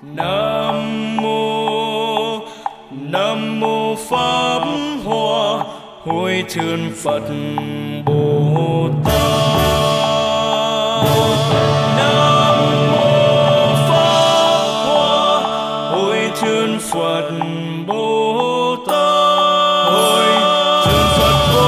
Nam mô Pháp Hoa Hội Thượng Phật Bồ Tát. Nam mô Pháp Hoa Hội Thượng Phật Bồ Tát. Hội Thượng Phật Bồ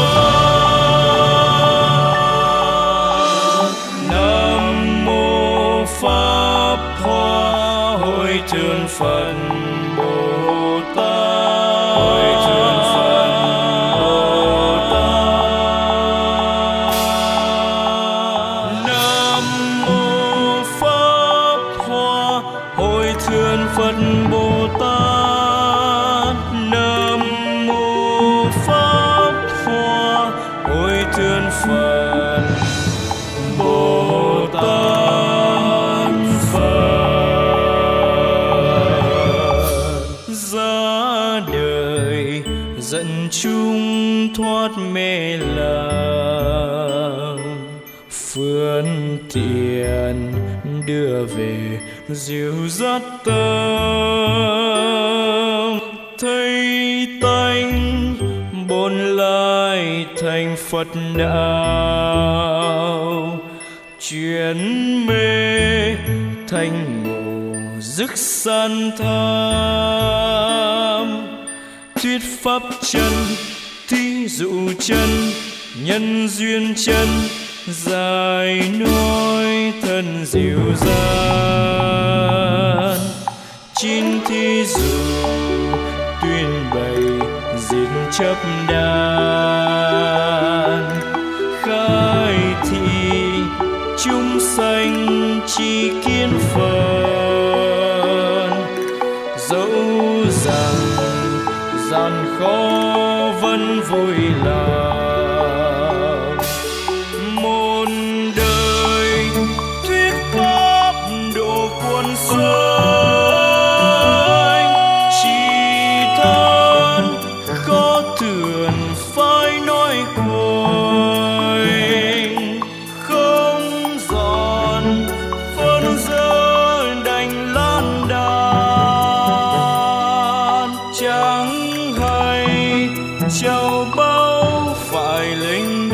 Tát. Nam mô Pháp Hoa Hội Thượng Phật Bồ Tát. Hội Thượng Phật Bồ Tát. Nam mô Pháp Hoa Hội Thượng Phật Bồ Tát. Nam mô Pháp Hoa Hội Thượng Phật Bồ Tát. Ra đời dẫn chúng thoát mê lầm, phương tiện đưa về dìu dắt tâm. Thấy tánh bốn lai thành Phật đạo, chuyển mê thành ngộ dứt san tham. Thuyết pháp chân thí dụ chân, nhân duyên chân giải nói thân dịu dàng. Chín thí dụ tuyên bày diệt chấp đàn, khai thị chúng sanh tri kiến Phật. Dẫu rằng gian khó vẫn vui lòng, một đời thuyết pháp độ quân sanh. Chỉ thân có thường phải nói cội, không giòn phân dơ đành lan đàn. Chẳng hay châu báu phải linh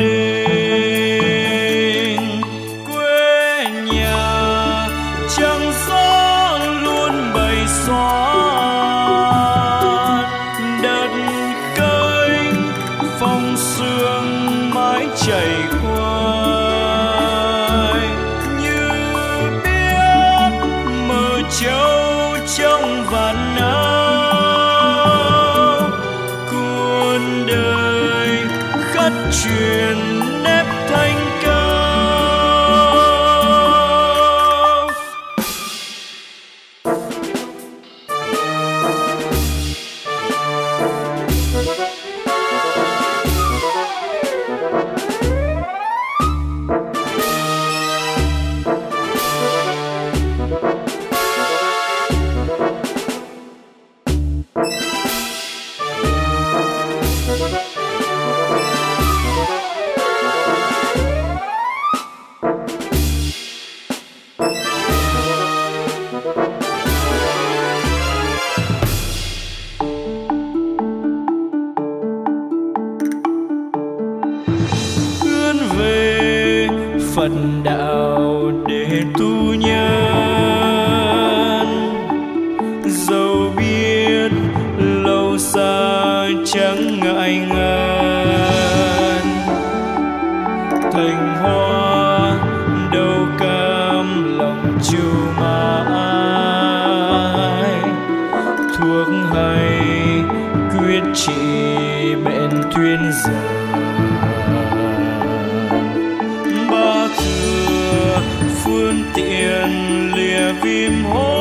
đình, quê nhà chẳng gió luôn bày xoan. Đất kênh phong sương mãi chảy qua, như biết mờ châu trong vạn áo. Cuốn đời khất truyền nếp thanh cao. Hướng về Phật đạo để tu nhân, dẫu biết lâu xa chẳng ngại ngần. Thành hoa đâu cam lòng chu mãi, thuốc hay quyết trị bệnh thuyên dần. Ba thừa phương tiện lìa viêm hôn,